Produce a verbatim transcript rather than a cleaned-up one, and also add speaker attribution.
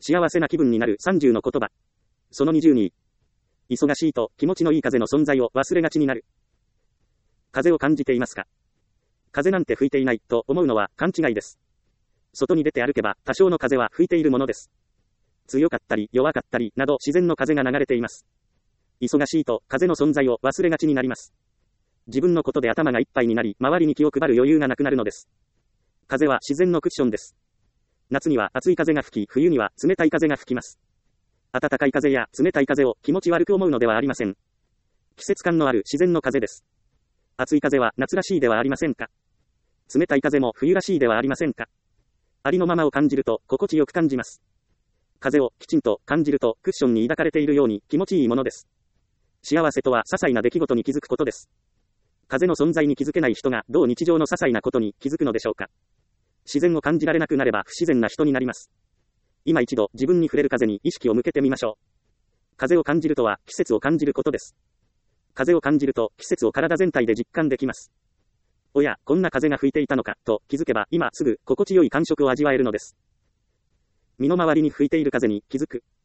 Speaker 1: 幸せな気分になるさんじゅうの言葉。そのにじゅうに。忙しいと気持ちのいい風の存在を忘れがちになる。風を感じていますか？風なんて吹いていないと思うのは勘違いです。外に出て歩けば多少の風は吹いているものです。強かったり弱かったりなど自然の風が流れています。忙しいと風の存在を忘れがちになります。自分のことで頭がいっぱいになり、周りに気を配る余裕がなくなるのです。風は自然のクッションです。夏には暑い風が吹き、冬には冷たい風が吹きます。暖かい風や冷たい風を気持ち悪く思うのではありません。季節感のある自然の風です。暑い風は夏らしいではありませんか。冷たい風も冬らしいではありませんか。ありのままを感じると心地よく感じます。風をきちんと感じるとクッションに抱かれているように気持ちいいものです。幸せとは些細な出来事に気づくことです。風の存在に気づけない人がどう日常の些細なことに気づくのでしょうか。自然を感じられなくなれば不自然な人になります。今一度自分に触れる風に意識を向けてみましょう。風を感じるとは季節を感じることです。風を感じると季節を体全体で実感できます。おや、こんな風が吹いていたのかと気づけば今すぐ心地よい感触を味わえるのです。身の回りに吹いている風に気づく。